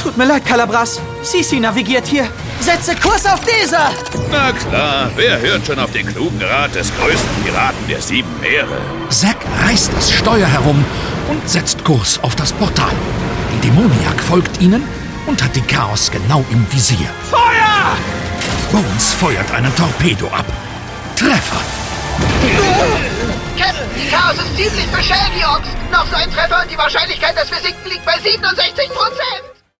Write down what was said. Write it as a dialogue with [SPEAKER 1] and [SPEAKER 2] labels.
[SPEAKER 1] Tut mir leid, Calabras. Sisi navigiert hier. Setze Kurs auf dieser!
[SPEAKER 2] Na klar, wer hört schon auf den klugen Rat des größten Piraten der 7 Meere?
[SPEAKER 3] Zack reißt das Steuer herum und setzt Kurs auf das Portal. Die Dämoniak folgt ihnen und hat die Chaos genau im Visier.
[SPEAKER 1] Feuer!
[SPEAKER 3] Bones feuert einen Torpedo ab. Treffer!
[SPEAKER 4] Captain, die Chaos ist ziemlich beschädigt. Noch so ein Treffer und die Wahrscheinlichkeit, dass wir sinken, liegt bei 67%.